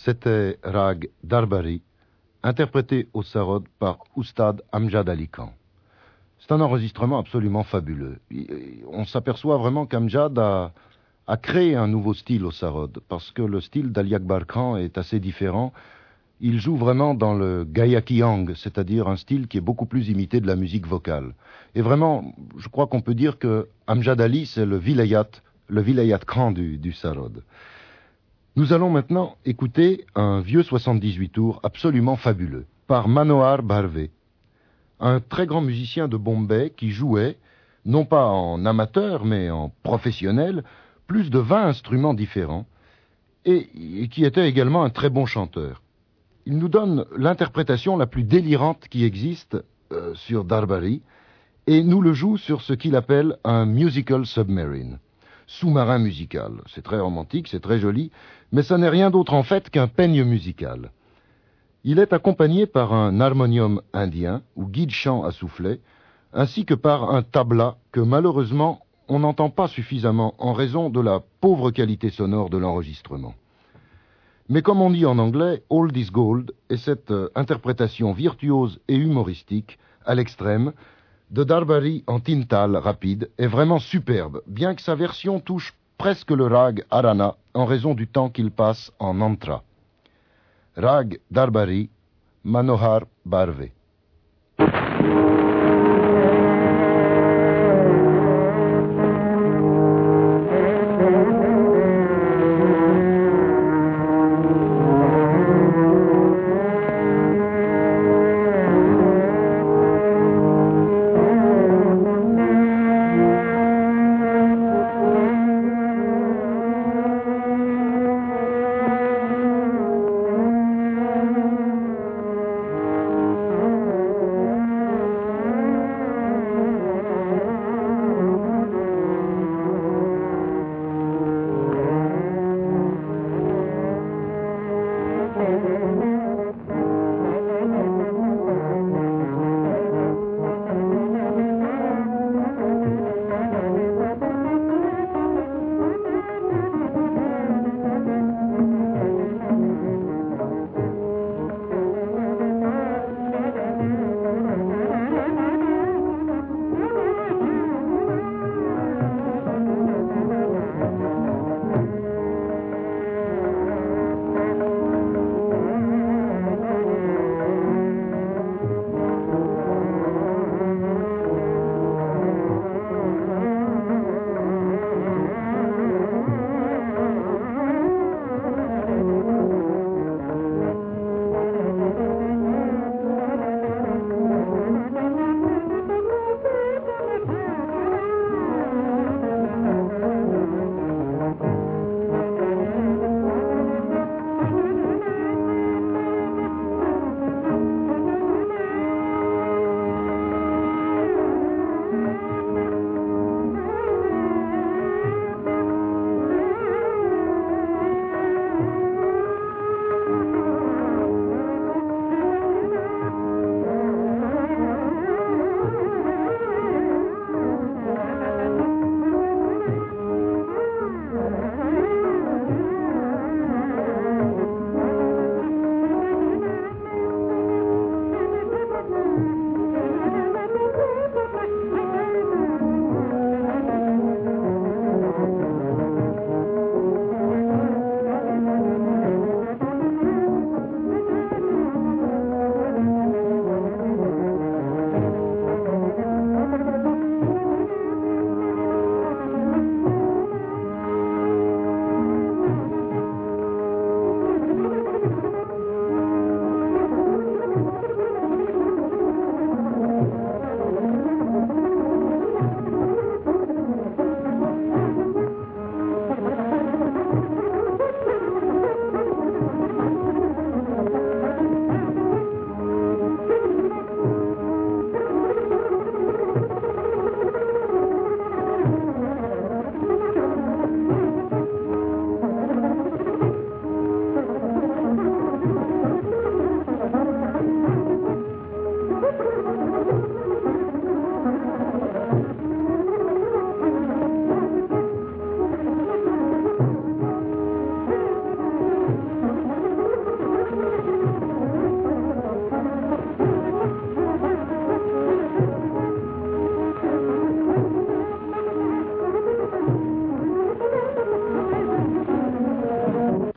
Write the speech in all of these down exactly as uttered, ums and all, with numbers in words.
C'était Rag Darbari, interprété au sarod par Oustad Amjad Ali Khan. C'est un enregistrement absolument fabuleux. On s'aperçoit vraiment qu'Amjad a, a créé un nouveau style au sarod, parce que le style d'Ali Akbar Khan est assez différent. Il joue vraiment dans le Gayakiyang, c'est-à-dire un style qui est beaucoup plus imité de la musique vocale. Et vraiment, je crois qu'on peut dire que Amjad Ali, c'est le vilayat, le vilayat Khan du, du sarod. Nous allons maintenant écouter un vieux soixante-dix-huit tours absolument fabuleux, par Manohar Bharve, un très grand musicien de Bombay qui jouait, non pas en amateur, mais en professionnel, plus de vingt instruments différents, et, et qui était également un très bon chanteur. Il nous donne l'interprétation la plus délirante qui existe euh, sur Darbari, et nous le joue sur ce qu'il appelle un musical submarine. Sous-marin musical. C'est très romantique, c'est très joli, mais ça n'est rien d'autre en fait qu'un peigne musical. Il est accompagné par un harmonium indien, ou guide-chant à soufflet, ainsi que par un tabla que malheureusement on n'entend pas suffisamment en raison de la pauvre qualité sonore de l'enregistrement. Mais comme on dit en anglais, old is gold, et cette euh, interprétation virtuose et humoristique, à l'extrême, de Darbari en tintal rapide est vraiment superbe, bien que sa version touche presque le rag Arana en raison du temps qu'il passe en antra. Rag Darbari, Manohar Bharve. Thank you.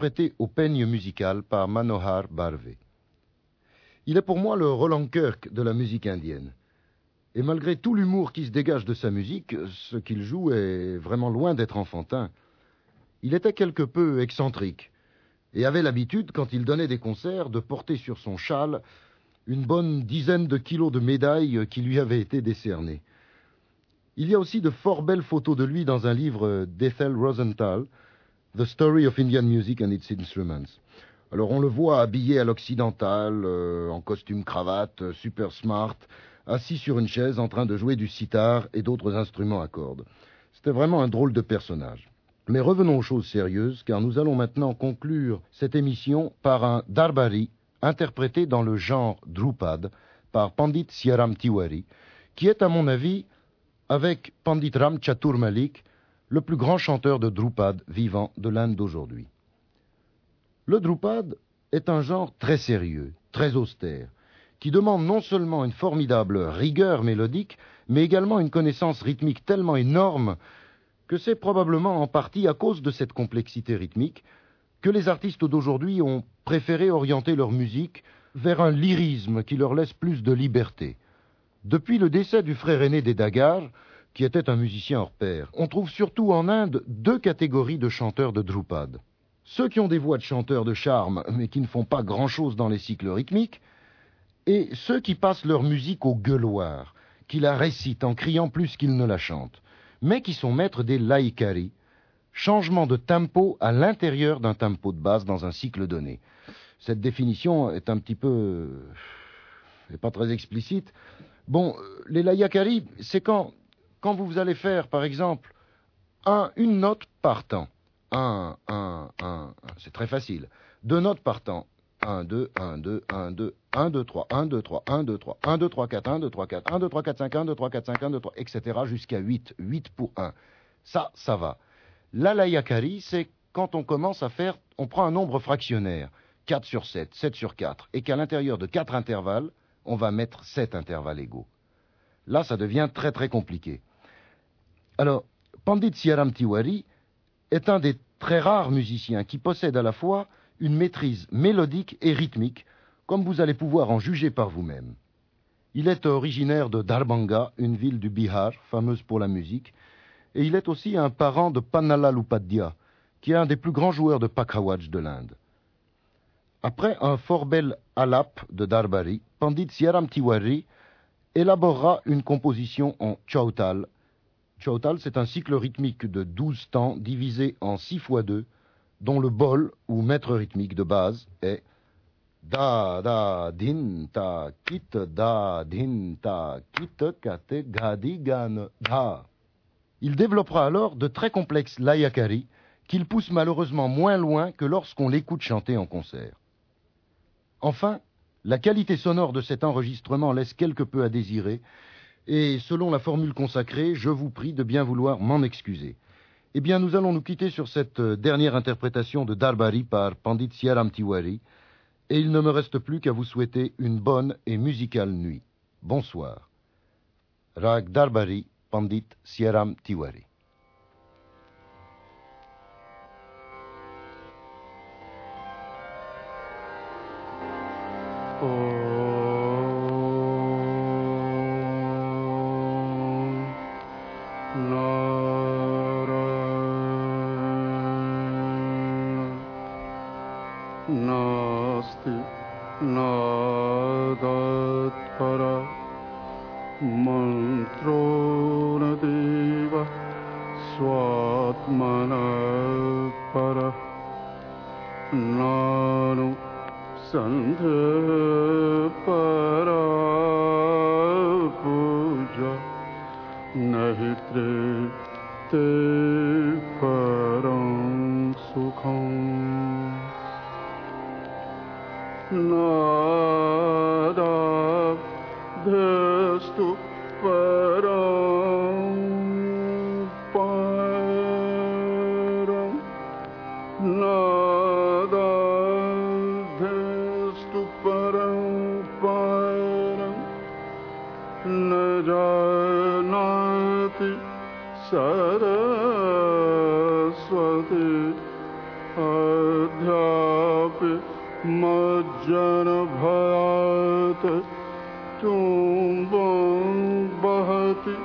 interprété au peigne musical par Manohar Bharve. Il est pour moi le Roland Kirk de la musique indienne. Et malgré tout l'humour qui se dégage de sa musique, ce qu'il joue est vraiment loin d'être enfantin. Il était quelque peu excentrique et avait l'habitude, quand il donnait des concerts, de porter sur son châle une bonne dizaine de kilos de médailles qui lui avaient été décernées. Il y a aussi de fort belles photos de lui dans un livre d'Ethel Rosenthal, The Story of Indian Music and Its Instruments. Alors on le voit habillé à l'occidental, euh, en costume cravate, euh, super smart, assis sur une chaise en train de jouer du sitar et d'autres instruments à cordes. C'était vraiment un drôle de personnage. Mais revenons aux choses sérieuses, car nous allons maintenant conclure cette émission par un darbari interprété dans le genre Drupad par Pandit Siaram Tiwari, qui est à mon avis, avec Pandit Ram Chatur Malik, le plus grand chanteur de Drupad vivant de l'Inde d'aujourd'hui. Le Drupad est un genre très sérieux, très austère, qui demande non seulement une formidable rigueur mélodique, mais également une connaissance rythmique tellement énorme que c'est probablement en partie à cause de cette complexité rythmique que les artistes d'aujourd'hui ont préféré orienter leur musique vers un lyrisme qui leur laisse plus de liberté. Depuis le décès du frère aîné des Dagar, qui était un musicien hors pair, on trouve surtout en Inde deux catégories de chanteurs de Drupad. Ceux qui ont des voix de chanteurs de charme, mais qui ne font pas grand-chose dans les cycles rythmiques, et ceux qui passent leur musique au gueuloir, qui la récitent en criant plus qu'ils ne la chantent, mais qui sont maîtres des laikari, changement de tempo à l'intérieur d'un tempo de base dans un cycle donné. Cette définition est un petit peu... n'est pas très explicite. Bon, les laikari, c'est quand, quand vous allez faire, par exemple, un, une note par temps. Un, un, un, un, c'est très facile. Deux notes par temps. un, deux, un, deux, un, deux, un, deux, trois, un, deux, trois, un, deux, trois, un, deux, trois, quatre, un, deux, trois, quatre, un, deux, trois, quatre, cinq, un, deux, trois, quatre, cinq, un, deux, trois, et cetera jusqu'à huit. huit pour un. Ça, ça va. La laikari, c'est quand on commence à faire, on prend un nombre fractionnaire, quatre sur sept, sept sur quatre, et qu'à l'intérieur de quatre intervalles, on va mettre sept intervalles égaux. Là, ça devient très très compliqué. Alors, Pandit Siaram Tiwari est un des très rares musiciens qui possède à la fois une maîtrise mélodique et rythmique, comme vous allez pouvoir en juger par vous-même. Il est originaire de Darbhanga, une ville du Bihar, fameuse pour la musique, et il est aussi un parent de Pannalal Upadhyaya, qui est un des plus grands joueurs de Pakhawaj de l'Inde. Après un fort bel alap de Darbari, Pandit Siaram Tiwari élaborera une composition en chautal. Chautal, c'est un cycle rythmique de douze temps divisé en six fois deux, dont le bol, ou maître rythmique de base, est da da din ta kit da din ta kit kate gadi gan da. Il développera alors de très complexes laikari qu'il pousse malheureusement moins loin que lorsqu'on l'écoute chanter en concert. Enfin, la qualité sonore de cet enregistrement laisse quelque peu à désirer, et selon la formule consacrée, je vous prie de bien vouloir m'en excuser. Eh bien, nous allons nous quitter sur cette dernière interprétation de Darbari par Pandit Siaram Tiwari, et il ne me reste plus qu'à vous souhaiter une bonne et musicale nuit. Bonsoir. Rag Darbari, Pandit Siaram Tiwari. Nasti nadat para mantro nadeva swatmana para nanu sandha para puja nahitre te param sukham nada dhastu param param nada dhastu param param najanati sara मज्जन भयात तुम्बं बहति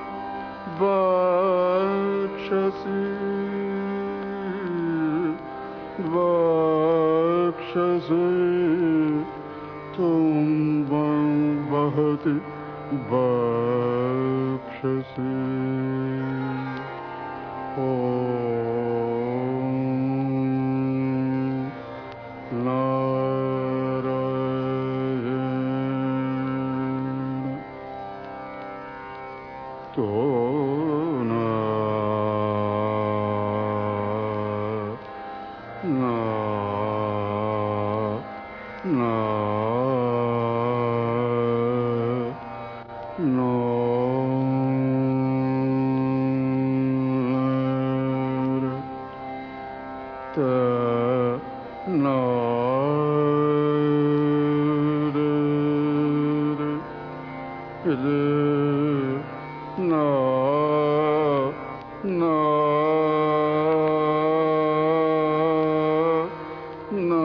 वक्षसि वक्षसि तुम्बं बहति वक्षसि ॐ नारायण तो ना ना ना no ta no no no no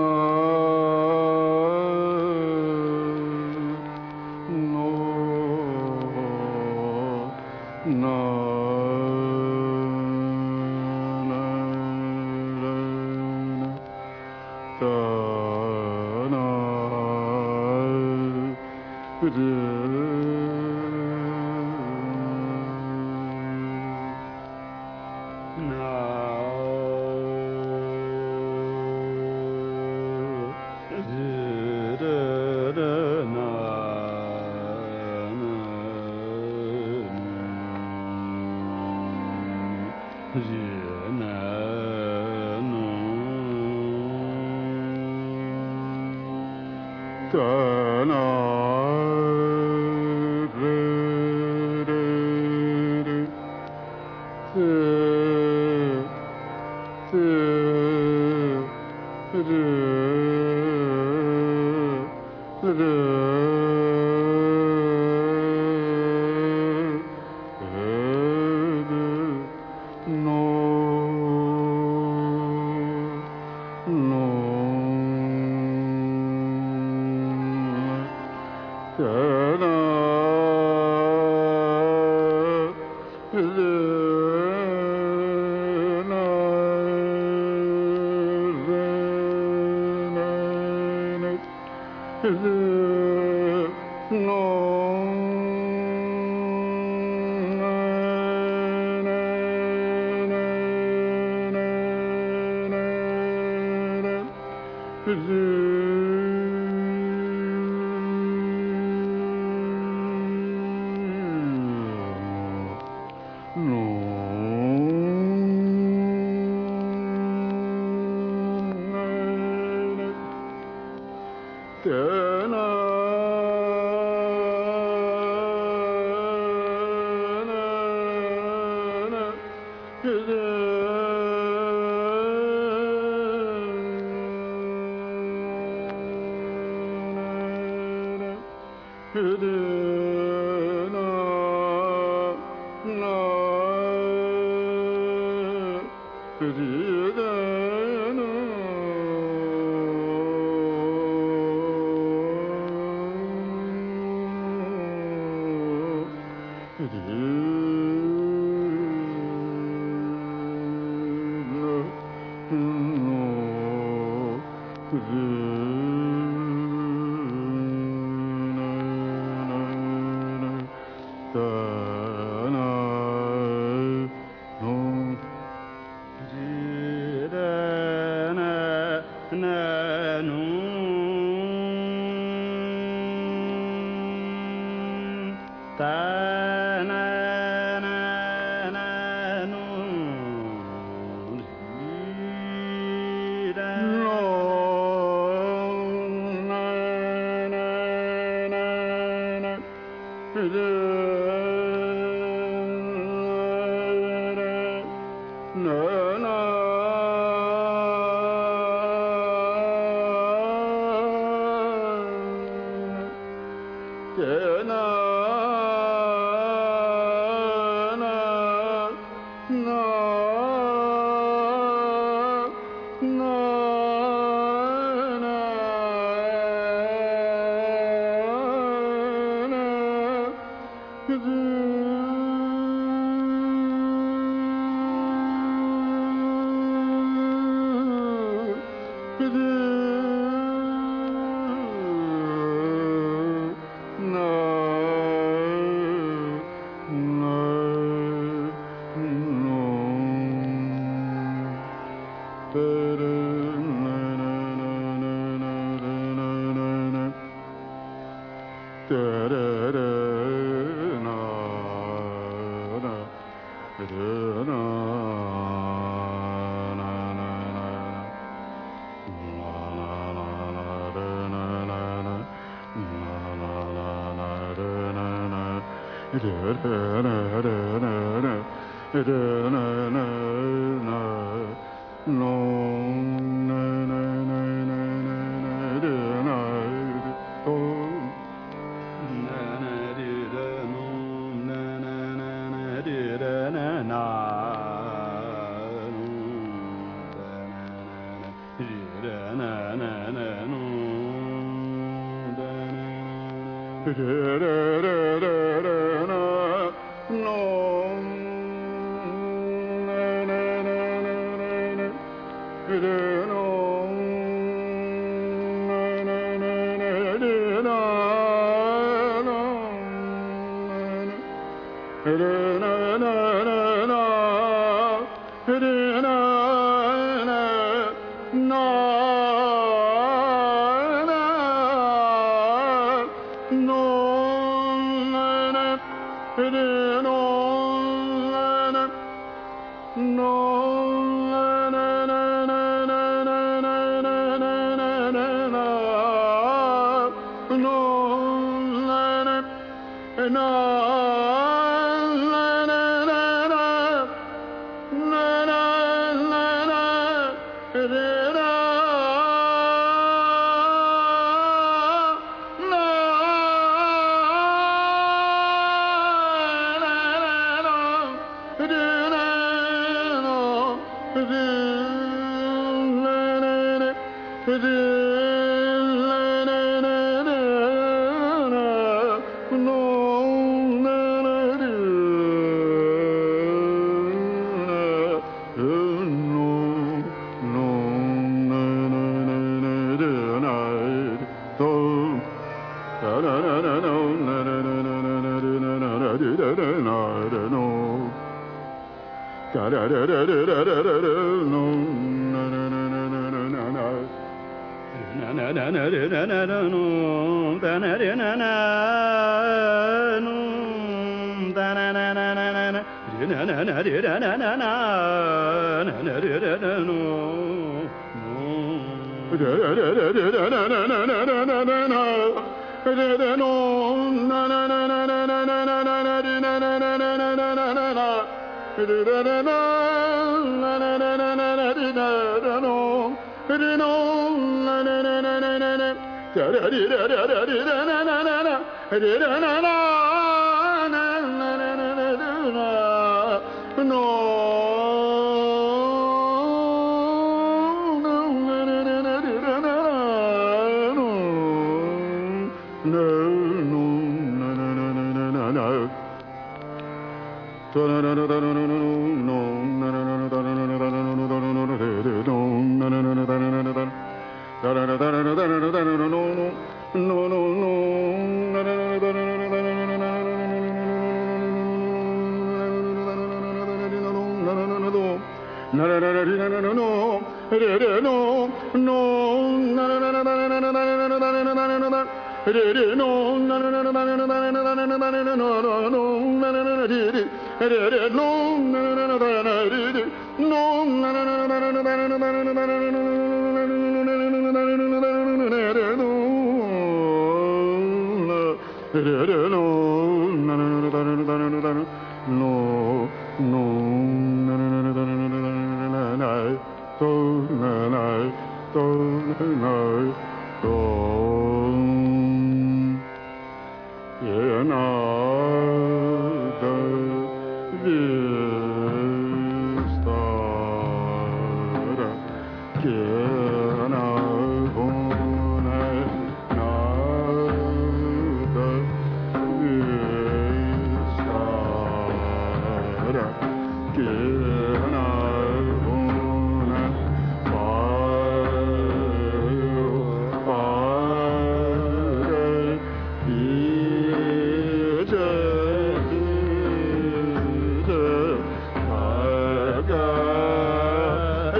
no ta na na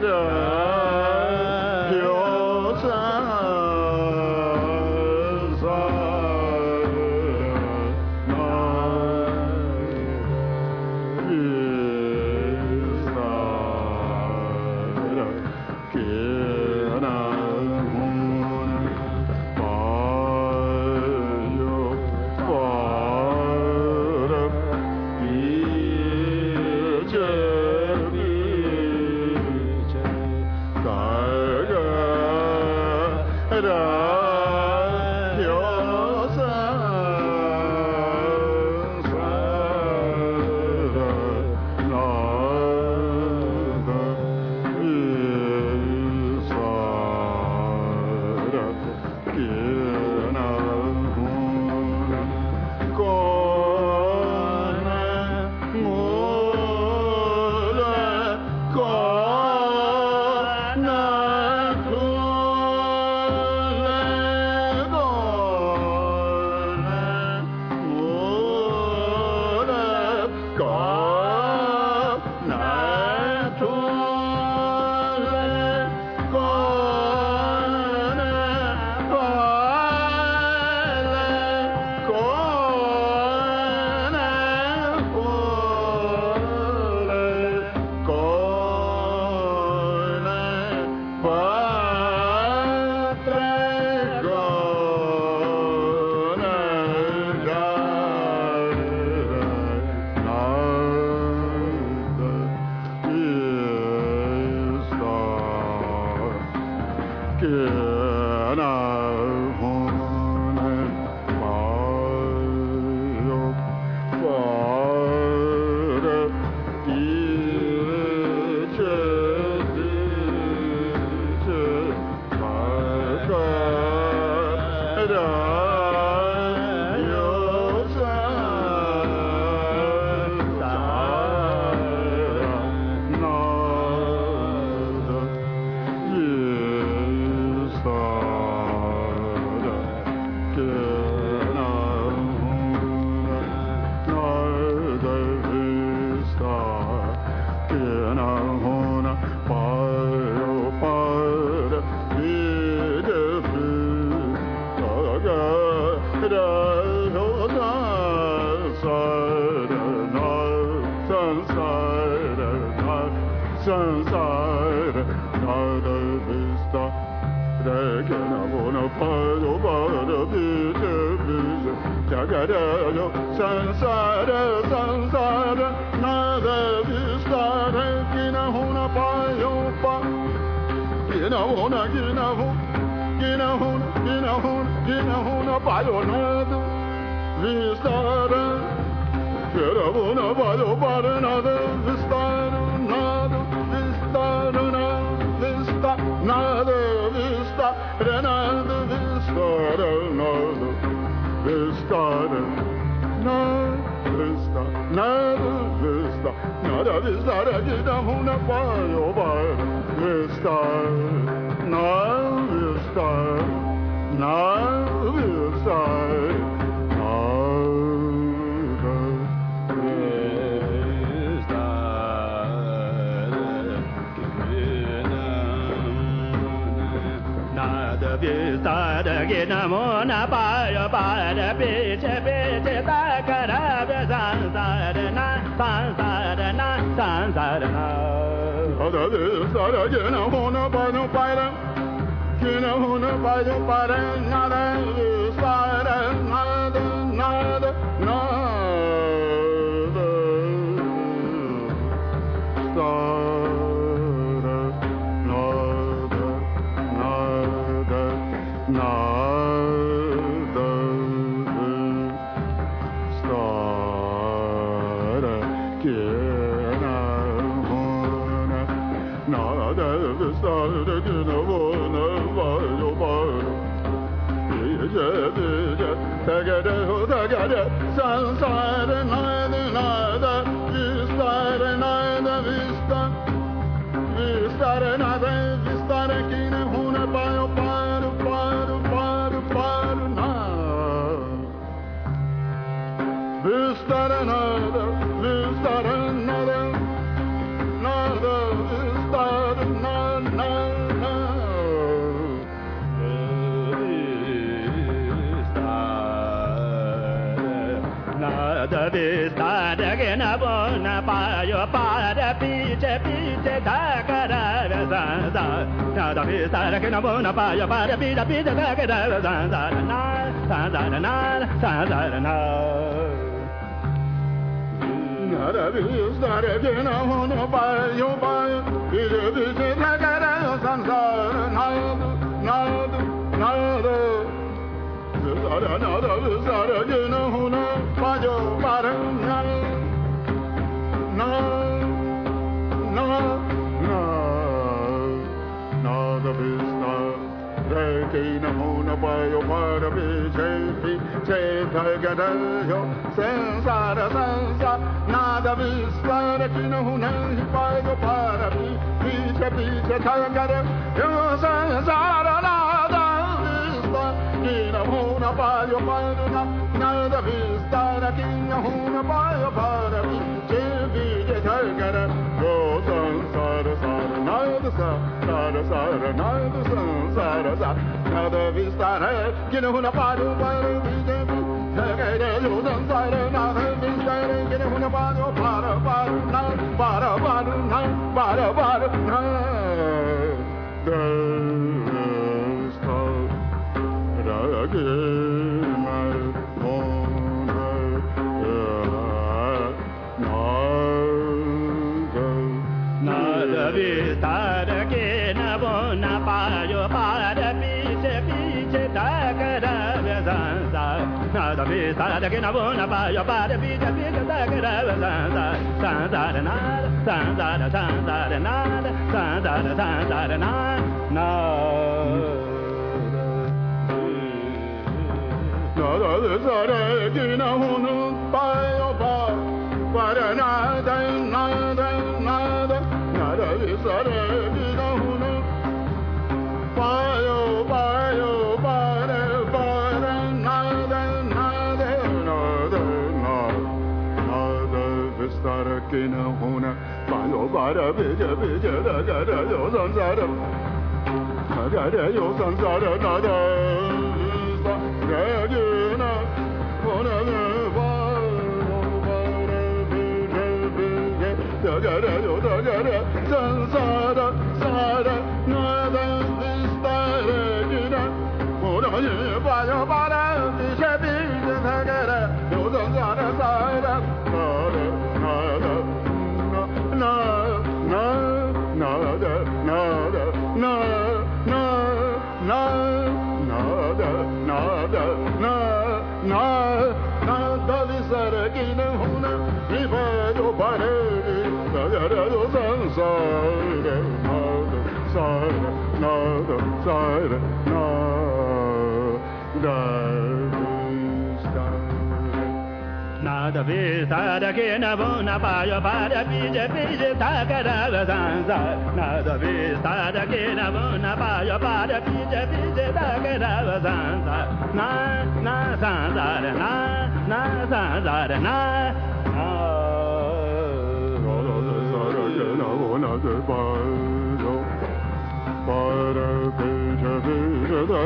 Nada, nada, nada, nada, Nada vista da que na bona paio para piche piche da cara zanza. Nada vista da que na bona paio para piche piche da cara zanza. Na zanza na zanza na. Nada vista da que na bona paio para piche piche da cara zanza. Nada nada nada. Nada nada nada que no una fallo para nada nada nada nada vista de que no una fallo para mi che che tagada yo senza senza nada vista de que no una fallo para mi che che tagada yo senza nada Kina huna paio paina nada vista na kina huna paio para mi chevi de tagara go sansara sara nada sa nada sara nada sansara sa nada vista na kina huna paio para mi chevi tagara go sansara nada vista na kina huna paio para para na para para na para para na Nada vista da que na bona paio para piche piche da cara zanza. Nada vista da que na bona paio para piche piche da cara zanza. Zanza nada, zanza zanza nada, zanza zanza nada. Nada vista que na bona paio para nada nada nada. Nada vista que na bona paio paio para para nada nada nada nada vista que na bona paio para beja beja da da yo sansara nada yo sansara nada vista que na bona Tagara yo tagara sansara sara nada vista regina ora ye paio para piche piche tagara yo sansara sara sara nada na na nada nada na na na nada nada na na nada vista regina huna mi paio para Nada sansara nada sara nada sara nada vista da que na bona paio para piche piche da cara zanza. Nada vista da que na bona paio para piche piche da cara zanza. Na na zanza na na zanza na. Nada paio para piche piche da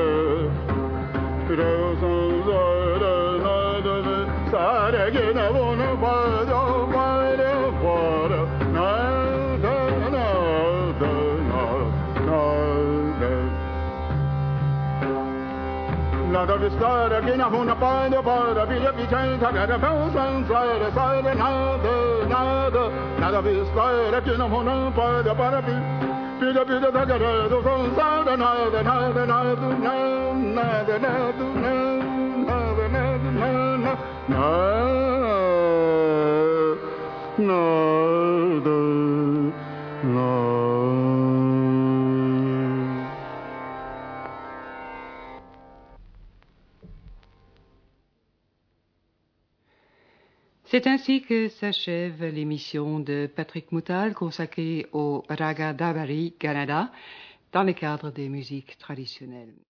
cara zanza nada sara que na bona paio para para nada nada nada nada vista que na bona paio para piche piche da cara zanza sara nada nada nada vista que na bona paio para piche piche da cara zanza nada nada nada nada nada Nada, nada. C'est ainsi que s'achève l'émission de Patrick Moutal consacrée au Raga Dabari Kannada dans le cadre des musiques traditionnelles.